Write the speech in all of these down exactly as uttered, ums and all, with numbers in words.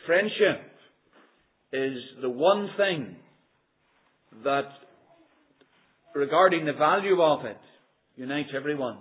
friendship is the one thing that, regarding the value of it, unites everyone.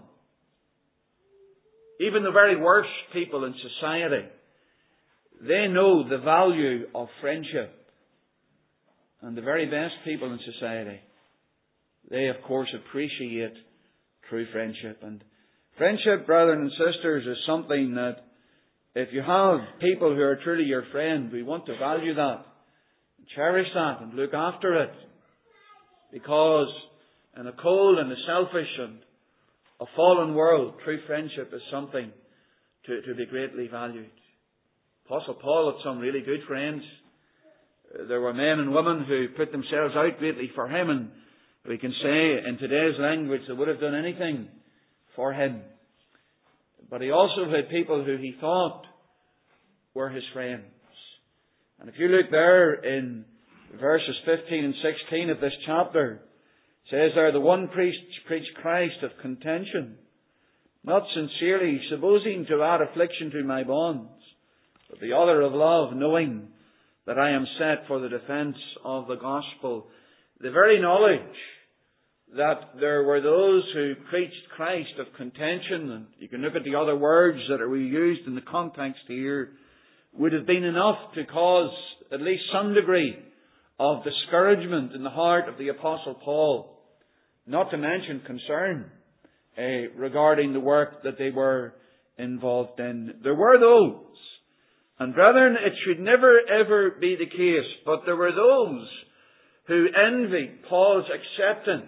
Even the very worst people in society, they know the value of friendship. And the very best people in society, they of course appreciate true friendship. And friendship, brethren and sisters, is something that if you have people who are truly your friend, we want to value that, cherish that and look after it. Because in a cold and a selfish and a fallen world, true friendship is something to, to be greatly valued. Apostle Paul had some really good friends. There were men and women who put themselves out greatly for him, and we can say in today's language they would have done anything for him. But he also had people who he thought were his friends. And if you look there in verses fifteen and sixteen of this chapter, it says there, the one priest preached Christ of contention, not sincerely, supposing to add affliction to my bonds, but the other of love, knowing that I am set for the defence of the gospel. The very knowledge that there were those who preached Christ of contention, and you can look at the other words that are used in the context here, would have been enough to cause at least some degree of discouragement in the heart of the Apostle Paul, not to mention concern uh, regarding the work that they were involved in. There were those, and brethren, it should never ever be the case, but there were those who envied Paul's acceptance.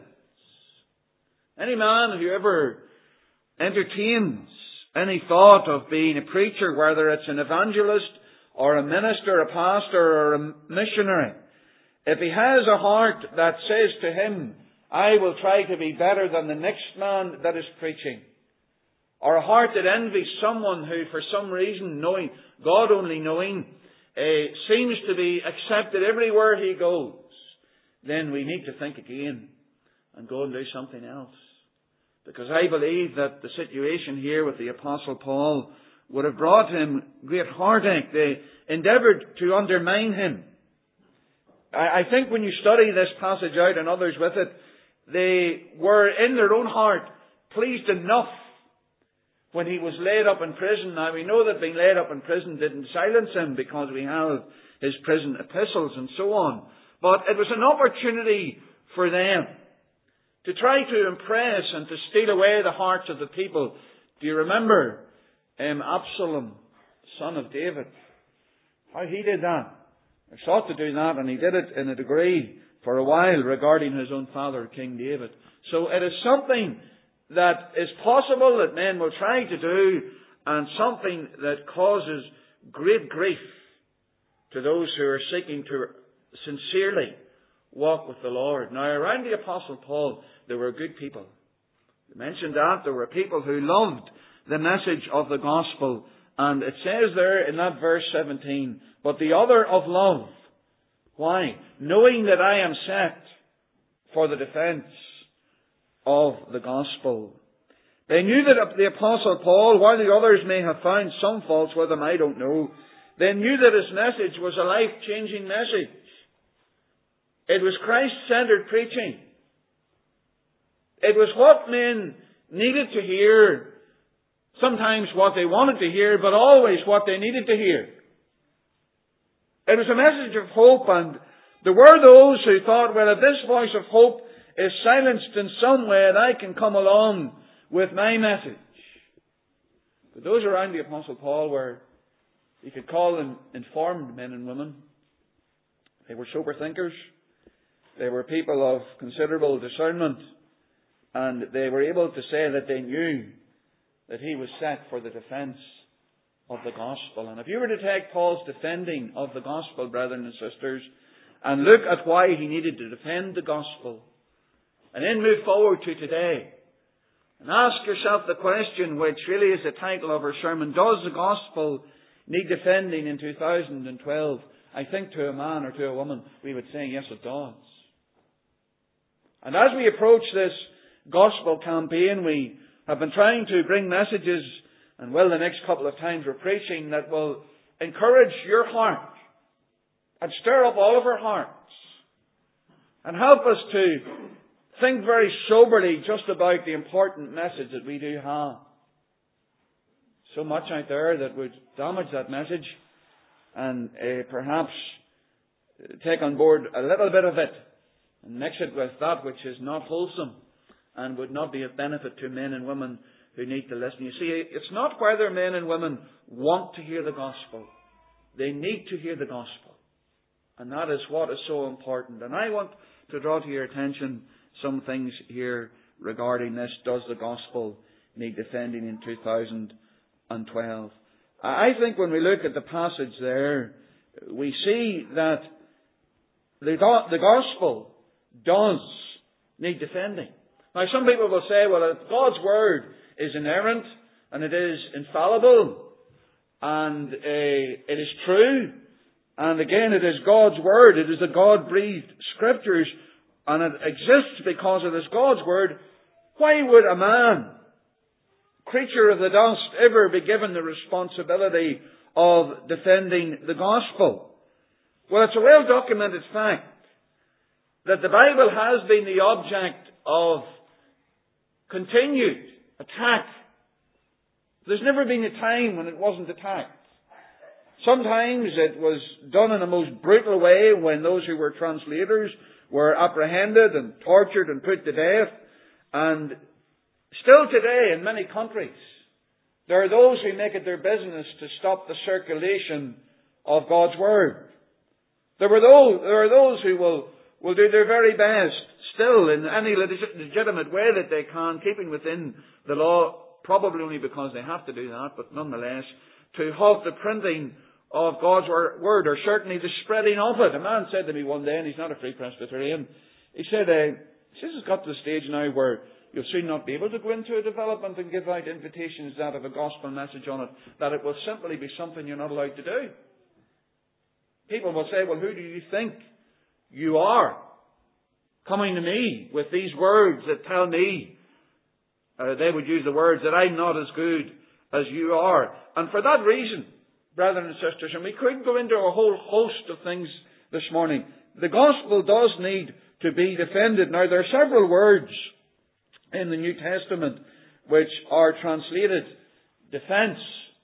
Any man who ever entertains any thought of being a preacher, whether it's an evangelist or a minister, a pastor or a missionary, if he has a heart that says to him, I will try to be better than the next man that is preaching, or a heart that envies someone who for some reason, knowing, God only knowing, uh, seems to be accepted everywhere he goes, then we need to think again and go and do something else. Because I believe that the situation here with the Apostle Paul would have brought him great heartache. They endeavoured to undermine him. I, I think when you study this passage out and others with it, they were in their own heart pleased enough when he was laid up in prison. Now we know that being laid up in prison didn't silence him, because we have his prison epistles and so on. But it was an opportunity for them to try to impress and to steal away the hearts of the people. Do you remember um, Absalom, son of David? How he did that. He sought to do that, and he did it in a degree for a while regarding his own father, King David. So it is something that is possible that men will try to do, and something that causes great grief to those who are seeking to sincerely walk with the Lord. Now, around the Apostle Paul, there were good people. We mentioned that. There were people who loved the message of the gospel. And it says there in that verse seventeen, but the other of love. Why? Knowing that I am set for the defence of the gospel. They knew that the Apostle Paul, while the others may have found some faults with him, I don't know, they knew that his message was a life-changing message. It was Christ-centered preaching. It was what men needed to hear, sometimes what they wanted to hear, but always what they needed to hear. It was a message of hope, and there were those who thought, well, if this voice of hope is silenced in some way, and I can come along with my message. But those around the Apostle Paul were, you could call them informed men and women. They were sober thinkers. They were people of considerable discernment. And they were able to say that they knew that he was set for the defence of the gospel. And if you were to take Paul's defending of the gospel, brethren and sisters, and look at why he needed to defend the gospel, and then move forward to today, and ask yourself the question, which really is the title of our sermon, does the gospel need defending in two thousand twelve? I think to a man or to a woman, we would say, yes, it does. And as we approach this gospel campaign, we have been trying to bring messages, and well, the next couple of times we're preaching, that will encourage your heart and stir up all of our hearts and help us to think very soberly just about the important message that we do have. So much out there that would damage that message, and uh, perhaps take on board a little bit of it and mix it with that which is not wholesome and would not be of benefit to men and women who need to listen. You see, it's not whether men and women want to hear the gospel. They need to hear the gospel. And that is what is so important. And I want to draw to your attention some things here regarding this. Does the gospel need defending in two thousand twelve? I think when we look at the passage there, we see that the, the gospel does need defending. Now, some people will say, well, if God's word is inerrant and it is infallible and uh, it is true, and again, it is God's word, it is the God-breathed scriptures, and it exists because it is God's word, why would a man, creature of the dust, ever be given the responsibility of defending the gospel? Well, it's a well-documented fact that the Bible has been the object of continued attack. There's never been a time when it wasn't attacked. Sometimes it was done in a most brutal way when those who were translators were apprehended and tortured and put to death. And still today in many countries, there are those who make it their business to stop the circulation of God's Word. There were those, there are those who will, will do their very best still in any legitimate way that they can, keeping within the law, probably only because they have to do that, but nonetheless, to halt the printing of God's Word, or certainly the spreading of it. A man said to me one day, and he's not a Free Presbyterian, he said, uh, he says it's got to the stage now where you'll soon not be able to go into a development and give out invitations that have a gospel message on it, that it will simply be something you're not allowed to do. People will say, well, who do you think you are coming to me with these words that tell me, uh, they would use the words that I'm not as good as you are. And for that reason, brothers and sisters, and we could go into a whole host of things this morning, the gospel does need to be defended. Now, there are several words in the New Testament which are translated defense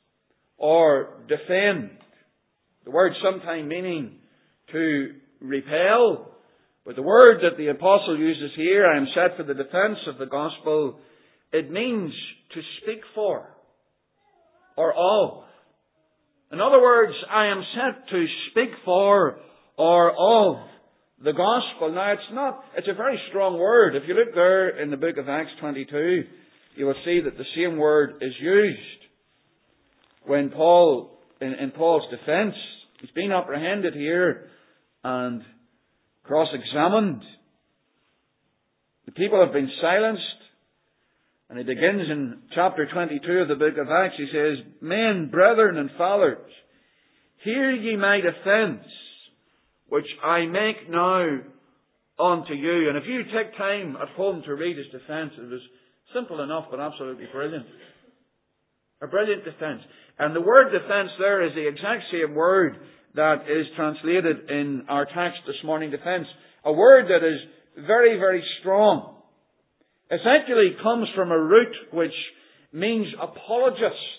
or defend. The word sometimes meaning to repel, but the word that the apostle uses here, I am set for the defense of the gospel, it means to speak for or of. In other words, I am set to speak for or of the gospel. Now, it's not, it's a very strong word. If you look there in the book of Acts twenty-two, you will see that the same word is used when Paul, in, in Paul's defense, he's been apprehended here and cross-examined. The people have been silenced. And he begins in chapter twenty-two of the book of Acts. He says, men, brethren, and fathers, hear ye my defence, which I make now unto you. And if you take time at home to read his defence, it was simple enough, but absolutely brilliant. A brilliant defence. And the word defence there is the exact same word that is translated in our text this morning, defence. A word that is very, very strong. Essentially comes from a root which means apologist.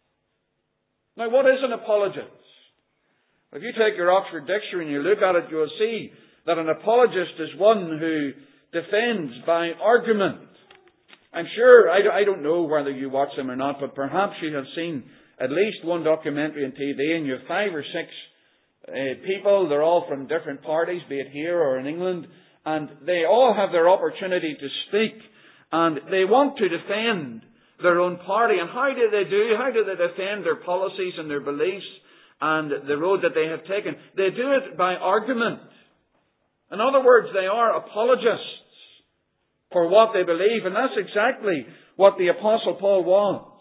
Now, what is an apologist? If you take your Oxford Dictionary and you look at it, you will see that an apologist is one who defends by argument. I'm sure, I don't know whether you watch them or not, but perhaps you have seen at least one documentary on T V, and you have five or six uh, people, they're all from different parties, be it here or in England, and they all have their opportunity to speak. And they want to defend their own party. And how do they do? How do they defend their policies and their beliefs and the road that they have taken? They do it by argument. In other words, they are apologists for what they believe. And that's exactly what the Apostle Paul was.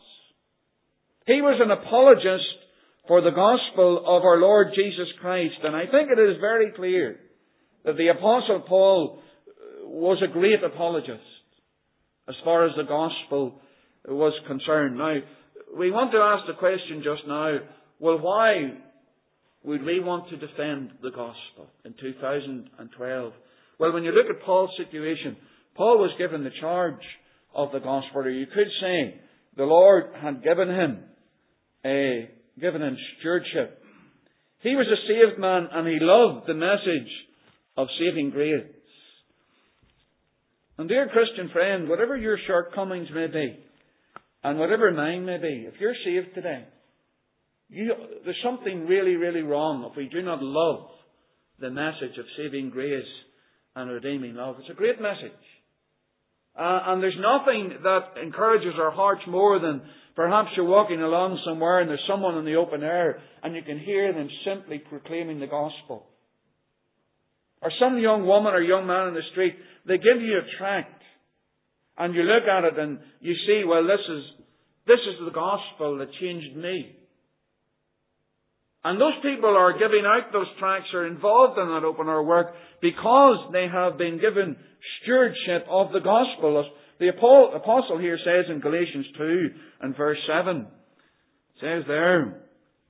He was an apologist for the gospel of our Lord Jesus Christ. And I think it is very clear that the Apostle Paul was a great apologist as far as the gospel was concerned. Now, we want to ask the question just now, well, why would we want to defend the gospel in two thousand twelve? Well, when you look at Paul's situation, Paul was given the charge of the gospel, or you could say the Lord had given him a given him stewardship. He was a saved man, and he loved the message of saving grace. And dear Christian friend, whatever your shortcomings may be, and whatever mine may be, if you're saved today, you, there's something really, really wrong if we do not love the message of saving grace and redeeming love. It's a great message. Uh, and there's nothing that encourages our hearts more than perhaps you're walking along somewhere and there's someone in the open air and you can hear them simply proclaiming the gospel. Or some young woman or young man in the street, they give you a tract and you look at it and you see, well, this is, this is the gospel that changed me. And those people are giving out those tracts, are involved in that open air work because they have been given stewardship of the gospel. The apostle here says in Galatians two and verse seven, it says there,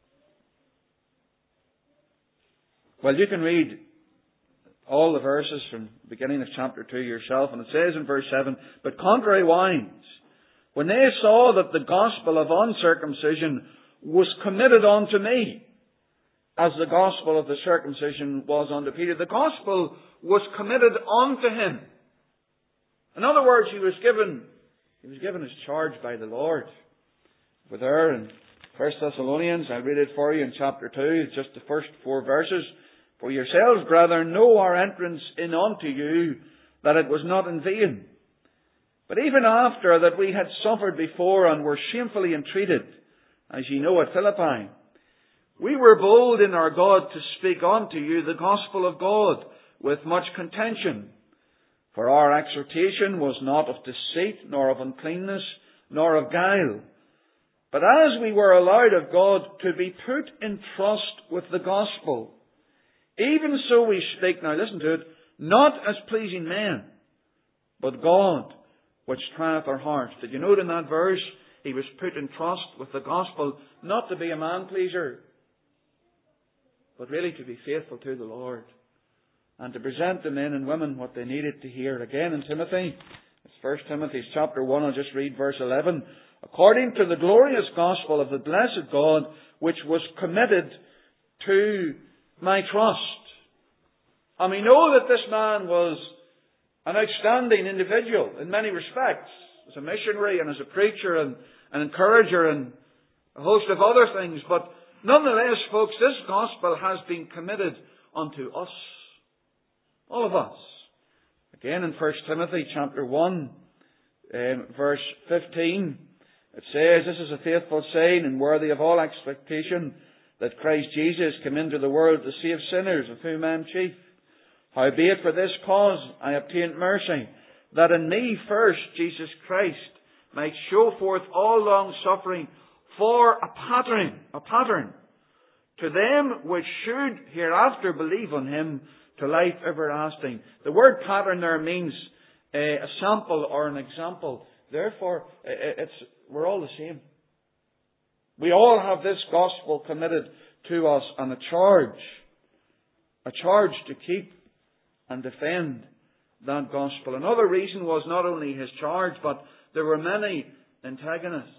well, you can read all the verses from the beginning of chapter two yourself, and it says in verse seven, but contrariwise, when they saw that the gospel of uncircumcision was committed unto me, as the gospel of the circumcision was unto Peter. The gospel was committed unto him. In other words, he was given, he was given his charge by the Lord. We're there in First Thessalonians. I'll read it for you in chapter two. It's just the first four verses. For yourselves, brethren, know our entrance in unto you, that it was not in vain. But even after that we had suffered before and were shamefully entreated, as ye know at Philippi, we were bold in our God to speak unto you the gospel of God with much contention. For our exhortation was not of deceit, nor of uncleanness, nor of guile. But as we were allowed of God to be put in trust with the gospel, even so we speak, now listen to it, not as pleasing men, but God, which trieth our hearts. Did you note in that verse, he was put in trust with the gospel, not to be a man-pleaser, but really to be faithful to the Lord and to present the men and women what they needed to hear. Again in Timothy, it's First Timothy chapter one, I'll just read verse eleven. According to the glorious gospel of the blessed God, which was committed to my trust. And we know that this man was an outstanding individual in many respects, as a missionary and as a preacher and an encourager and a host of other things, but nonetheless, folks, this gospel has been committed unto us. All of us. Again in First Timothy chapter one, um, verse fifteen, it says, this is a faithful saying and worthy of all expectation, that Christ Jesus came into the world to save sinners, of whom I am chief. Howbeit for this cause I obtained mercy, that in me first Jesus Christ might show forth all long suffering for a pattern, a pattern, to them which should hereafter believe on him to life everlasting. The word pattern there means uh, a sample or an example. Therefore, it's, we're all the same. We all have this gospel committed to us and a charge, a charge to keep and defend that gospel. Another reason was not only his charge, but there were many antagonists.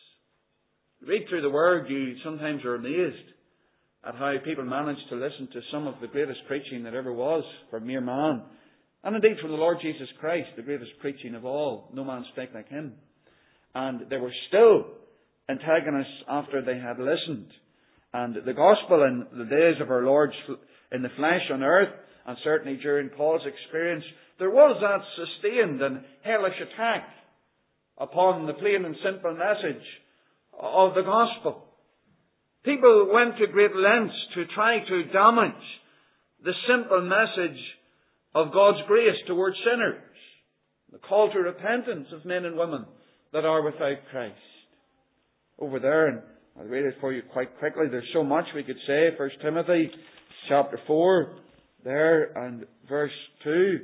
Read through the Word, you sometimes are amazed at how people manage to listen to some of the greatest preaching that ever was from mere man. And indeed from the Lord Jesus Christ, the greatest preaching of all. No man spake like him. And there were still antagonists after they had listened. And the gospel in the days of our Lord in the flesh on earth, and certainly during Paul's experience, there was that sustained and hellish attack upon the plain and simple message of the gospel. People went to great lengths to try to damage the simple message of God's grace towards sinners. The call to repentance of men and women that are without Christ. Over there, and I'll read it for you quite quickly. There's so much we could say. First Timothy chapter four, there, and verse two.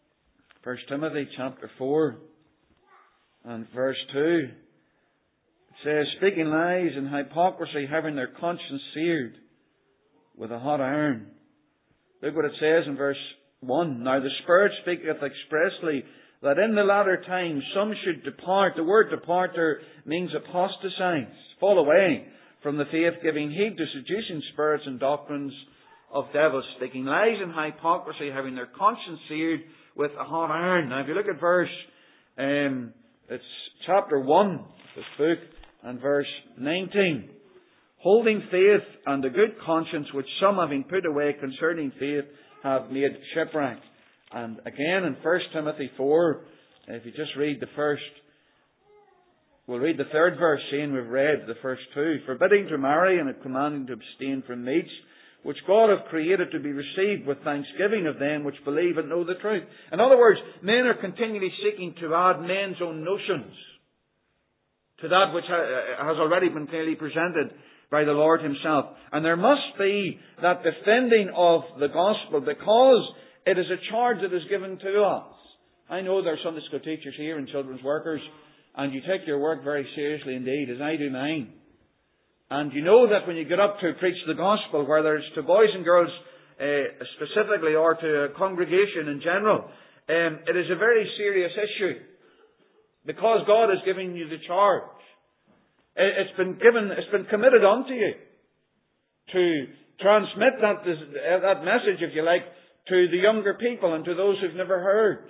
First Timothy chapter four and verse two. It says, speaking lies and hypocrisy, having their conscience seared with a hot iron. Look what it says in verse one. Now the Spirit speaketh expressly that in the latter times some should depart. The word depart there means apostatize, fall away from the faith, giving heed to seducing spirits and doctrines of devils, speaking lies and hypocrisy, having their conscience seared with a hot iron. Now if you look at verse, um, it's chapter one of this book and verse nineteen. Holding faith and a good conscience, which some having put away concerning faith have made shipwreck. And again in First Timothy four, if you just read the first, we'll read the third verse, seeing we've read the first two. Forbidding to marry and commanding to abstain from meats, which God hath created to be received with thanksgiving of them which believe and know the truth. In other words, men are continually seeking to add men's own notions to that which has already been clearly presented by the Lord Himself. And there must be that defending of the gospel, because it is a charge that is given to us. I know there are Sunday school teachers here and children's workers, and you take your work very seriously indeed, as I do mine. And you know that when you get up to preach the gospel, whether it's to boys and girls uh, specifically or to a congregation in general, um, it is a very serious issue, because God has given you the charge. It's been given, it's been committed unto you to transmit that, that message, if you like, to the younger people and to those who've never heard.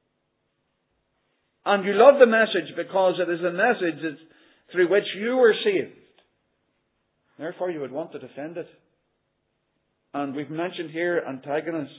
And you love the message because it is a message that, through which you were saved. Therefore you would want to defend it. And we've mentioned here antagonists.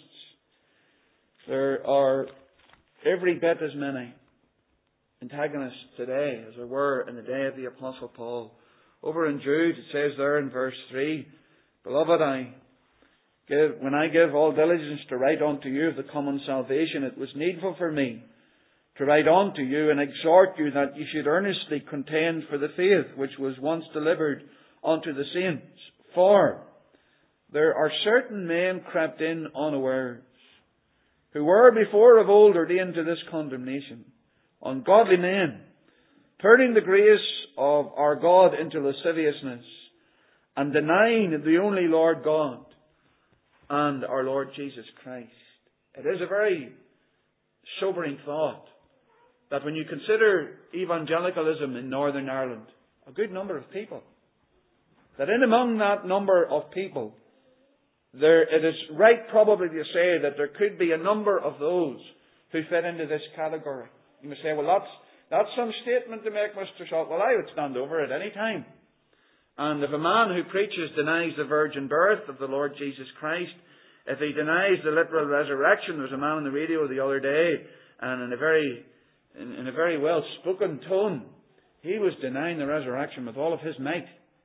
There are every bit as many antagonists today as there were in the day of the Apostle Paul. Over in Jude, it says there in verse three, Beloved, I give, when I give all diligence to write unto you of the common salvation, it was needful for me to write unto you and exhort you that you should earnestly contend for the faith which was once delivered unto the saints. For there are certain men crept in unawares, who were before of old ordained to this condemnation, ungodly men, turning the grace of our God into lasciviousness, and denying the only Lord God and our Lord Jesus Christ. It is a very sobering thought that when you consider evangelicalism in Northern Ireland, a good number of people, that in among that number of people, there it is right probably to say that there could be a number of those who fit into this category. You may say, well, that's, that's some statement to make, Mister Shaw. Well, I would stand over it any time. And if a man who preaches denies the virgin birth of the Lord Jesus Christ, if he denies the literal resurrection, there was a man on the radio the other day, and in a very, in, in a very well-spoken tone, he was denying the resurrection with all of his might.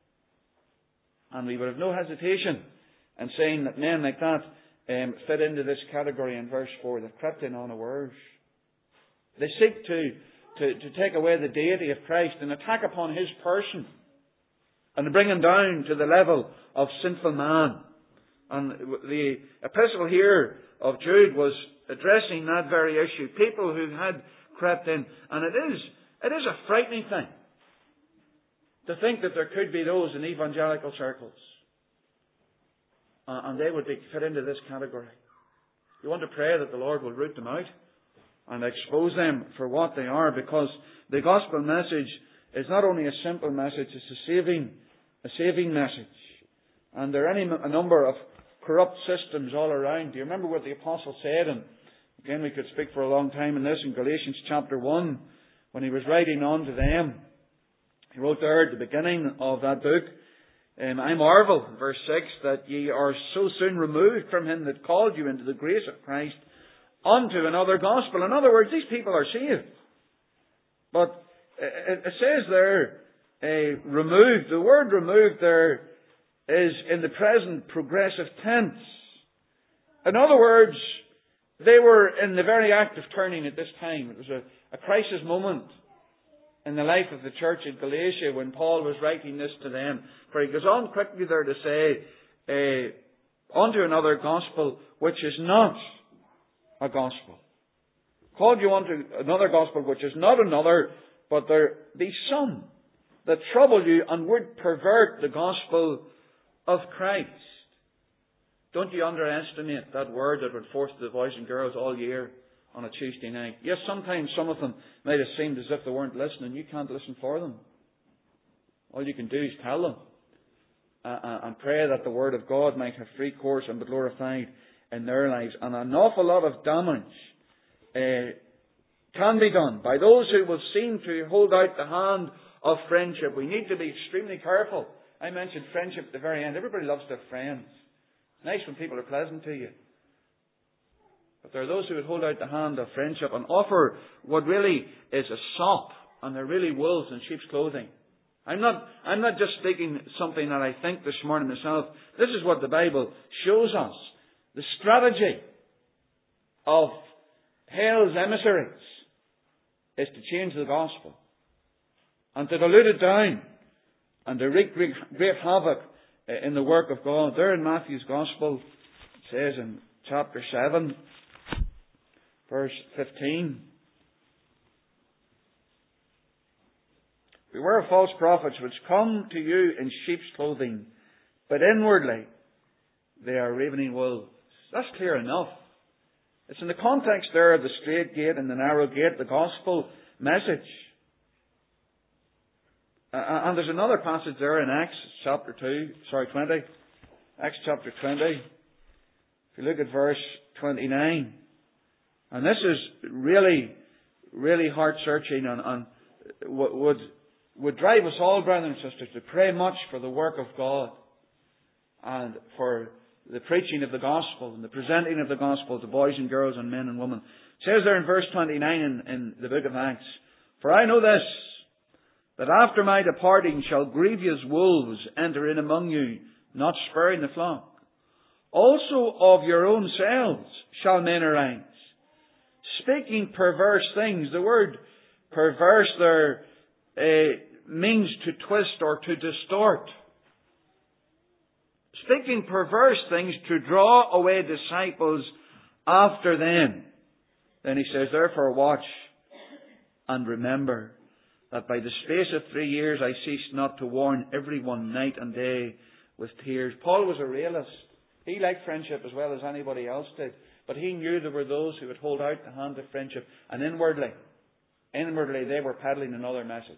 And we would have no hesitation in saying that men like that um, fit into this category in verse four, that crept in unawares. They seek to, to, to take away the deity of Christ and attack upon His person and bring Him down to the level of sinful man. And the epistle here of Jude was addressing that very issue. People who had crept in. And it is, it is a frightening thing to think that there could be those in evangelical circles. Uh, and they would be fit into this category. You want to pray that the Lord will root them out and expose them for what they are, because the gospel message is not only a simple message, it's a saving, a saving message. And there are any a number of corrupt systems all around. Do you remember what the apostle said? And again, we could speak for a long time in this, in Galatians chapter one, when he was writing on to them. He wrote there at the beginning of that book, um, I marvel, verse six, that ye are so soon removed from Him that called you into the grace of Christ unto another gospel. In other words, these people are saved. But it says there, uh, removed. The word removed there is in the present progressive tense. In other words, they were in the very act of turning at this time. It was a, a crisis moment in the life of the church in Galatia when Paul was writing this to them. For he goes on quickly there to say, uh, unto another gospel which is not a gospel. Called you unto another gospel which is not another, but there be some that trouble you and would pervert the gospel of Christ. Don't you underestimate that word that would force the boys and girls all year on a Tuesday night. Yes, sometimes some of them might have seemed as if they weren't listening. You can't listen for them. All you can do is tell them uh, and pray that the Word of God might have free course and be glorified in their lives. And an awful lot of damage uh, can be done by those who will seem to hold out the hand of friendship. We need to be extremely careful. I mentioned friendship at the very end. Everybody loves their friends. It's nice when people are pleasant to you. But there are those who would hold out the hand of friendship and offer what really is a sop, and they're really wolves in sheep's clothing. I'm not, I'm not just speaking something that I think this morning myself. This is what the Bible shows us. The strategy of hell's emissaries is to change the gospel and to dilute it down and to wreak great, great havoc in the work of God. There in Matthew's Gospel, it says in chapter seven, verse fifteen, beware of false prophets which come to you in sheep's clothing, but inwardly they are ravening wolves. That's clear enough. It's in the context there of the straight gate and the narrow gate, the gospel message. Uh, and there's another passage there in Acts chapter two, sorry, twenty. Acts chapter twenty. If you look at verse twenty-nine. And this is really, really heart-searching and, and would, would drive us all, brothers and sisters, to pray much for the work of God and for the preaching of the gospel and the presenting of the gospel to boys and girls and men and women. It says there in verse twenty-nine in, in the book of Acts, for I know this, that after my departing shall grievous wolves enter in among you, not sparing the flock. Also of your own selves shall men arise, speaking perverse things. The word perverse there uh, means to twist or to distort. Speaking perverse things to draw away disciples after them. Then he says, therefore watch and remember that by the space of three years I ceased not to warn everyone night and day with tears. Paul was a realist. He liked friendship as well as anybody else did. But he knew there were those who would hold out the hand of friendship. And inwardly, inwardly they were peddling another message.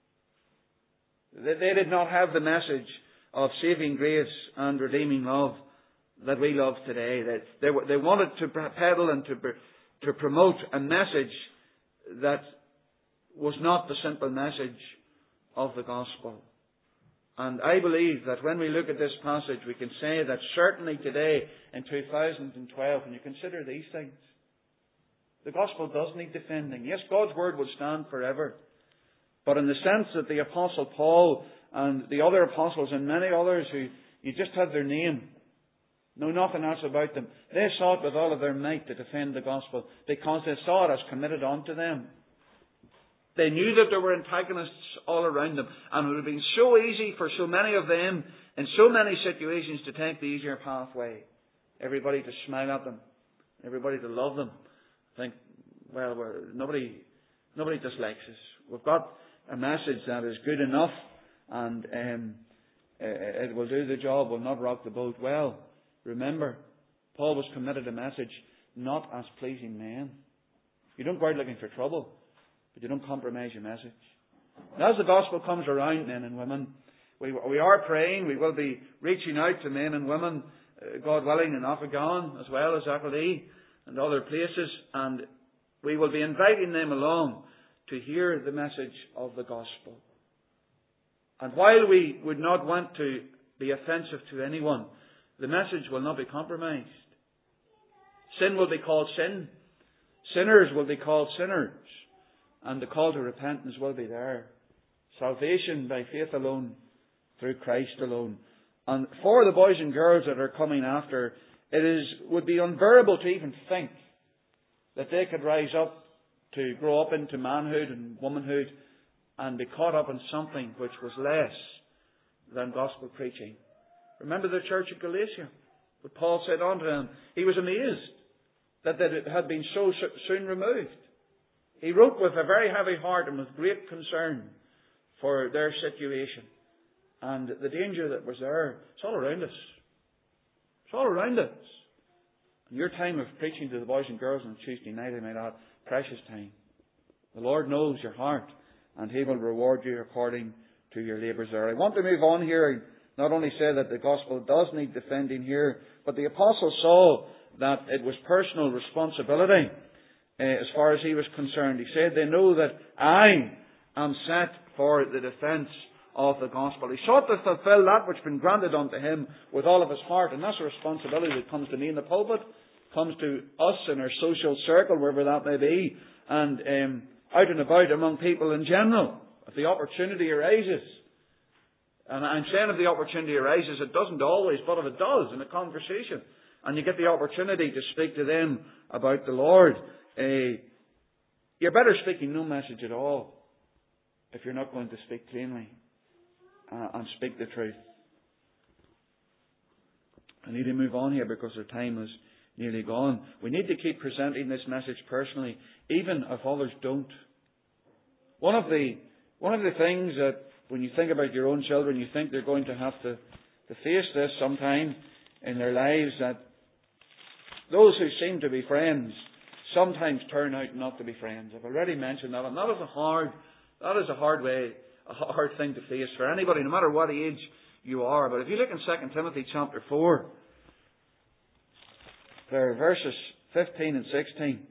They, they did not have the message of saving grace and redeeming love that we love today. They, they, they wanted to peddle and to, to promote a message that was not the simple message of the gospel. And I believe that when we look at this passage, we can say that certainly today, in two thousand twelve, when you consider these things, the gospel does need defending. Yes, God's word will stand forever. But in the sense that the Apostle Paul and the other apostles and many others who you just have their name, know nothing else about them, they sought with all of their might to defend the gospel because they saw it as committed unto them. They knew that there were antagonists all around them, and it would have been so easy for so many of them in so many situations to take the easier pathway. Everybody to smile at them, everybody to love them. Think, well, we're, nobody, nobody dislikes us. We've got a message that is good enough, and um, it will do the job. Will not rock the boat. Well, remember, Paul was committed a message not as pleasing men. You don't go out looking for trouble, but you don't compromise your message. And as the gospel comes around, men and women, we, we are praying. We will be reaching out to men and women, uh, God willing, in Afghan as well as Achillee and other places. And we will be inviting them along to hear the message of the gospel. And while we would not want to be offensive to anyone, the message will not be compromised. Sin will be called sin. Sinners will be called sinners. And the call to repentance will be there. Salvation by faith alone, through Christ alone. And for the boys and girls that are coming after, it is would be unbearable to even think that they could rise up to grow up into manhood and womanhood and be caught up in something which was less than gospel preaching. Remember the church of Galatia? What Paul said unto them. He was amazed that, that it had been so soon removed. He wrote with a very heavy heart and with great concern for their situation. And the danger that was there, it's all around us. It's all around us. And your time of preaching to the boys and girls on Tuesday night, I might add, precious time. The Lord knows your heart, and He will reward you according to your labours there. I want to move on here. I not only say that the gospel does need defending here, but the apostle saw that it was personal responsibility uh, as far as he was concerned. He said, they know that I am set for the defence of the gospel. He sought to fulfil that which had been granted unto him with all of his heart, and that's a responsibility that comes to me in the pulpit, comes to us in our social circle, wherever that may be, and um, out and about among people in general. If the opportunity arises, and I'm saying if the opportunity arises, it doesn't always, but if it does in a conversation, and you get the opportunity to speak to them about the Lord, uh, you're better speaking no message at all if you're not going to speak plainly uh, and speak the truth. I need to move on here because our time is nearly gone. We need to keep presenting this message personally, even if others don't. One of the one of the things that when you think about your own children, you think they're going to have to, to face this sometime in their lives, that those who seem to be friends sometimes turn out not to be friends. I've already mentioned that, and that is a hard, that is a hard way, a hard thing to face for anybody, no matter what age you are. But if you look in Second Timothy chapter four, there are verses fifteen and sixteen.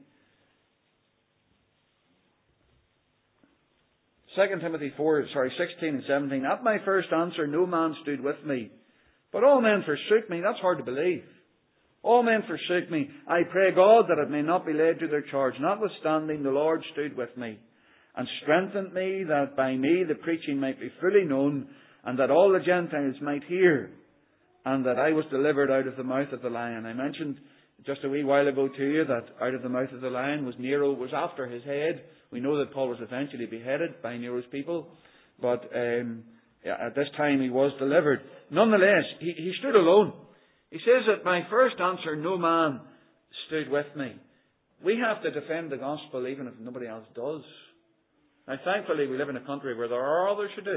Second Timothy four, sorry, sixteen and seventeen. At my first answer, no man stood with me, but all men forsook me. That's hard to believe. All men forsook me. I pray God that it may not be laid to their charge. Notwithstanding, the Lord stood with me and strengthened me, that by me the preaching might be fully known, and that all the Gentiles might hear, and that I was delivered out of the mouth of the lion. I mentioned just a wee while ago to you that out of the mouth of the lion was Nero, was after his head. We know that Paul was eventually beheaded by Nero's people, but um, at this time he was delivered. Nonetheless, he, he stood alone. He says that my first answer, no man stood with me. We have to defend the gospel even if nobody else does. Now, thankfully, we live in a country where there are others who do.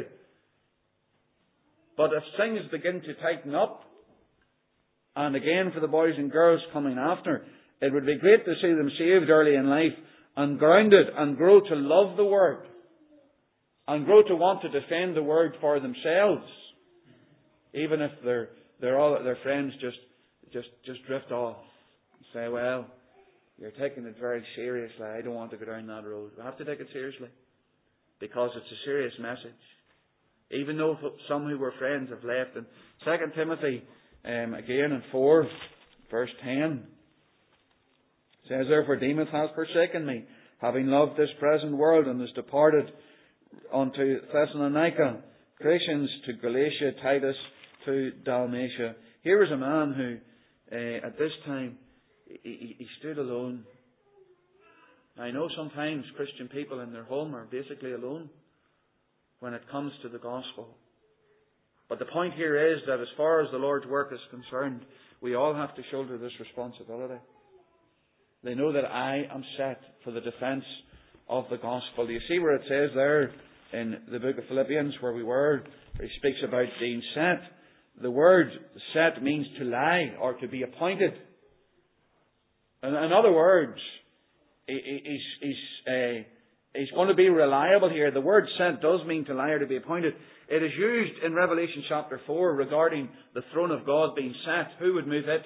But if things begin to tighten up, and again for the boys and girls coming after, it would be great to see them saved early in life and grounded and grow to love the Word and grow to want to defend the Word for themselves, even if they're they're all their friends just just just drift off and say, well, you're taking it very seriously. I don't want to go down that road. We have to take it seriously because it's a serious message. Even though some who were friends have left. And Second Timothy um, again in four verse ten says, therefore Demas has forsaken me, having loved this present world, and is departed unto Thessalonica, Crescens to Galatia, Titus to Dalmatia. Here is a man who, uh, at this time, he, he stood alone. I know sometimes Christian people in their home are basically alone when it comes to the gospel. But the point here is that as far as the Lord's work is concerned, we all have to shoulder this responsibility. They know that I am set for the defence of the gospel. You see where it says there in the book of Philippians, where we were, where he speaks about being set. The word set means to lie or to be appointed. In, in other words, he, he's, he's, uh, he's going to be reliable here. The word sent does mean to lie or to be appointed. It is used in Revelation chapter four regarding the throne of God being set. Who would move it?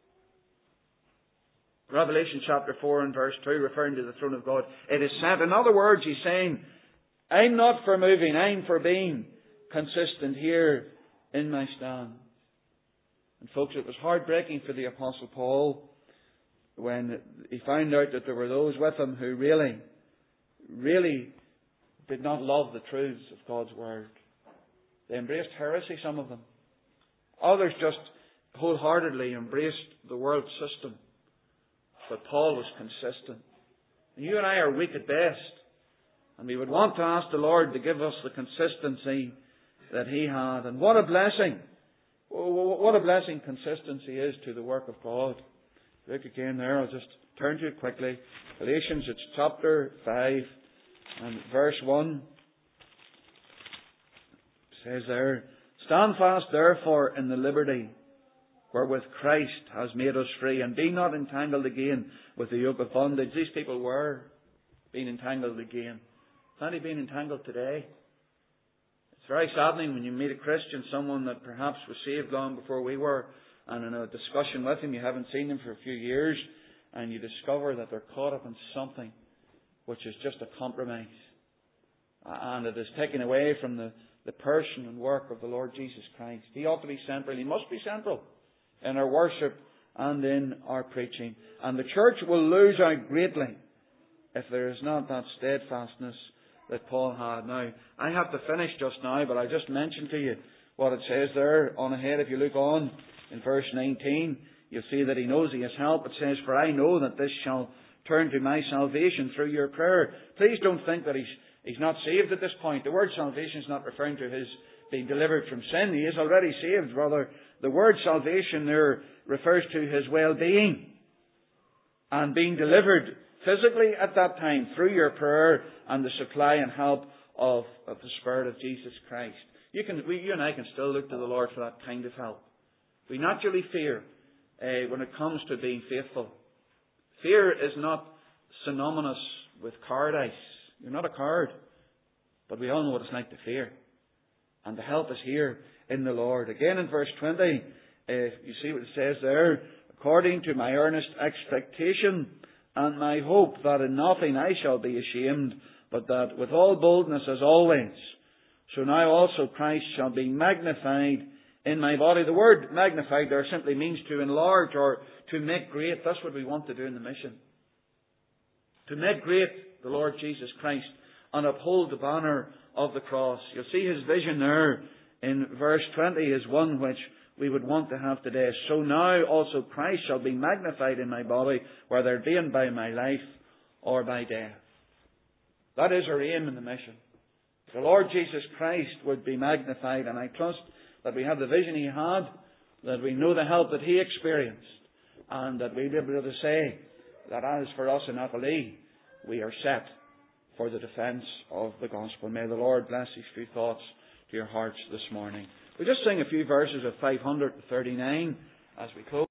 Revelation chapter four and verse two, referring to the throne of God. It is set. In other words, he's saying, I'm not for moving, I'm for being consistent here in my stand. And folks, it was heartbreaking for the Apostle Paul when he found out that there were those with him who really, really did not love the truths of God's Word. They embraced heresy, some of them. Others just wholeheartedly embraced the world system. But Paul was consistent. And you and I are weak at best. And we would want to ask the Lord to give us the consistency that He had. And what a blessing. What a blessing consistency is to the work of God. Look again there. I'll just turn to it quickly. Galatians, it's chapter five and verse one. says there, stand fast therefore in the liberty wherewith Christ has made us free, and be not entangled again with the yoke of bondage. These people were being entangled again. Plenty being entangled today. It's very saddening when you meet a Christian, someone that perhaps was saved long before we were, and in a discussion with him, you haven't seen them for a few years, and you discover that they're caught up in something which is just a compromise. And it is taken away from the, the person and work of the Lord Jesus Christ. He ought to be central. He must be central in our worship and in our preaching. And the church will lose out greatly if there is not that steadfastness that Paul had. Now, I have to finish just now, but I just mentioned to you what it says there on ahead. If you look on in verse nineteen, you'll see that he knows he has help. It says, for I know that this shall turn to my salvation through your prayer. Please don't think that he's, he's not saved at this point. The word salvation is not referring to his being delivered from sin. He is already saved. Rather, the word salvation there refers to his well-being and being delivered physically at that time through your prayer and the supply and help of, of the Spirit of Jesus Christ. You can, we, you and I can still look to the Lord for that kind of help. We naturally fear uh, when it comes to being faithful. Fear is not synonymous with cowardice. You're not a coward. But we all know what it's like to fear. And the help is here in the Lord. Again in verse twenty, uh, you see what it says there. According to my earnest expectation and my hope that in nothing I shall be ashamed, but that with all boldness as always, so now also Christ shall be magnified in my body. The word magnified there simply means to enlarge or to make great. That's what we want to do in the mission. To make great the Lord Jesus Christ and uphold the banner of the cross. You'll see his vision there in verse twenty is one which we would want to have today. So now also Christ shall be magnified in my body, whether it be by my life or by death. That is our aim in the mission. The Lord Jesus Christ would be magnified, and I trust that we have the vision he had, that we know the help that he experienced, and that we'll be able to say that as for us in Athalee, we are set for the defence of the gospel. May the Lord bless these few thoughts to your hearts this morning. We'll just sing a few verses of five hundred thirty-nine as we close.